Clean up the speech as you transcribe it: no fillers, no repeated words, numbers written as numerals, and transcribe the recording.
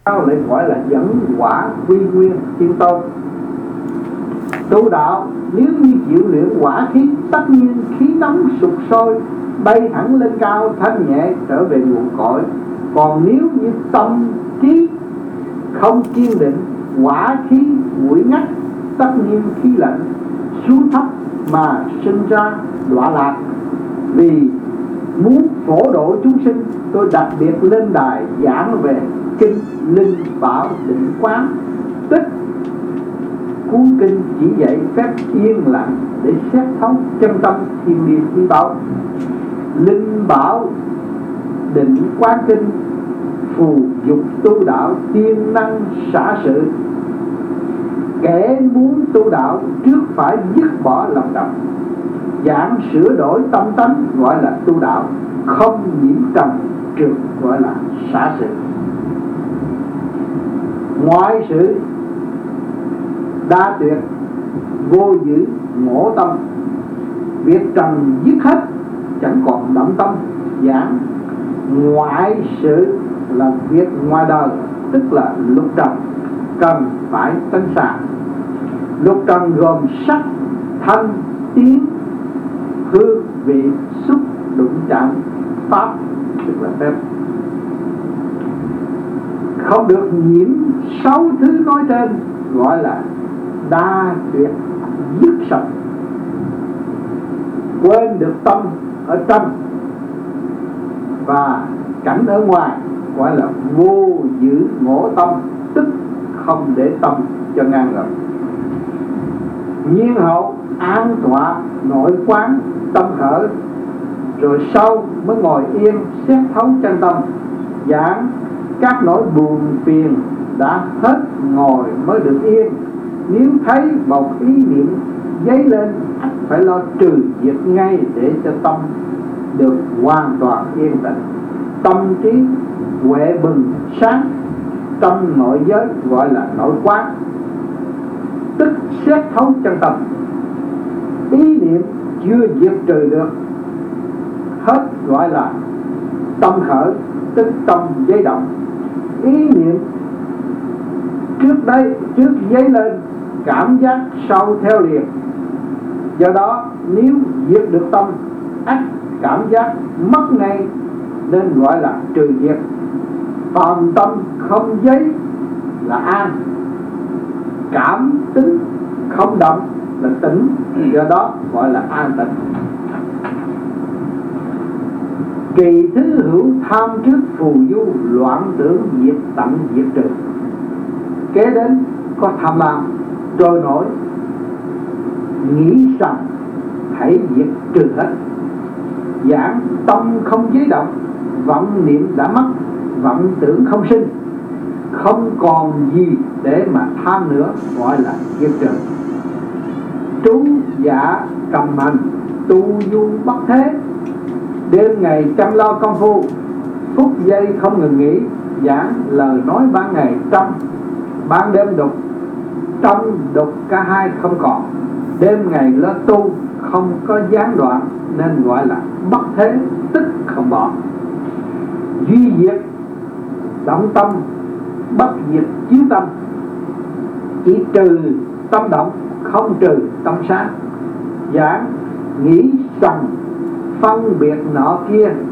lại gọi là dẫn quả quy nguyên thiên tôn. Tu đạo nếu như chịu luyện quả khí, tất nhiên khí nóng sục sôi, bay thẳng lên cao, thanh nhẹ trở về nguồn cội. Còn nếu như tâm trí không kiên định, quả khí nguội ngắt, tất nhiên khí lạnh xuống thấp mà sinh ra đọa lạc. Vì muốn phổ độ chúng sinh, tôi đặc biệt lên đài giảng về kinh Linh Bảo Định Quán, tức cuốn kinh chỉ dạy phép yên lặng để xét thấu chân tâm thiên liêng quý báu. Linh Bảo Định Quán kinh phù dục tu đạo tiên năng xả sự. Kẻ muốn tu đạo trước phải dứt bỏ lòng độc, giảng sửa đổi tâm tánh gọi là tu đạo, không nhiễm trần trượt gọi là xả sự. Ngoại sự đa tuyệt, vô giữ ngộ tâm, việc trần dứt hết chẳng còn động tâm, giảng ngoại sự là việc ngoài đời, tức là lục trần cần phải tánh xả. Lục trần gồm sắc, thanh, tiếng, hương, vị, xúc, đụng chạm, pháp, tức là phép. Không được nhiễm 6 thứ nói trên gọi là đa tuyệt dứt sạch. Quên được tâm ở trong và cảnh ở ngoài gọi là vô giữ ngộ tâm, tức không để tâm cho ngang ngược. Nhiên hậu an tọa nội quán tâm khởi, rồi sau mới ngồi yên xét thấu chân tâm, giảng các nỗi buồn phiền đã hết ngồi mới được yên. Nếu thấy một ý niệm dấy lên, phải lo trừ diệt ngay để cho tâm được hoàn toàn yên tĩnh. Tâm trí huệ bừng sáng trong nội giới gọi là nội quán, tức xét thấu chân tâm. Ý niệm chưa diệt trừ được hết gọi là tâm khởi, tức tâm dấy động. Ý niệm trước dấy lên, cảm giác sau theo liền. Do đó nếu diệt được tâm, ắt cảm giác mất ngay, nên gọi là trừ diệt. Phàm tâm không dấy là an, cảm tính không động là tĩnh, do đó gọi là an tĩnh. Kỳ thứ hữu tham trước phù du, loạn tưởng diệt tận diệt trừ. Kế đến có tham lam trôi nổi, nghĩ rằng hãy diệt trừ hết. Giảng tâm không dấy động, vọng niệm đã mất, vọng tưởng không sinh, không còn gì để mà tham nữa, gọi là diệt trừ. Trú dạ cầm hành, tu du bất thế, đêm ngày chăm lo công phu, phút giây không ngừng nghỉ. Giảng lời nói ban ngày trong, ban đêm đục, trong đục cả hai không còn. Đêm ngày lo tu không có gián đoạn, nên gọi là bất thế, tức không bỏ. Duy diệt động tâm, bất diệt chiếu tâm, chỉ trừ tâm động, không trừ tâm sáng. Giảng nghĩ rằng phân biệt nọ kia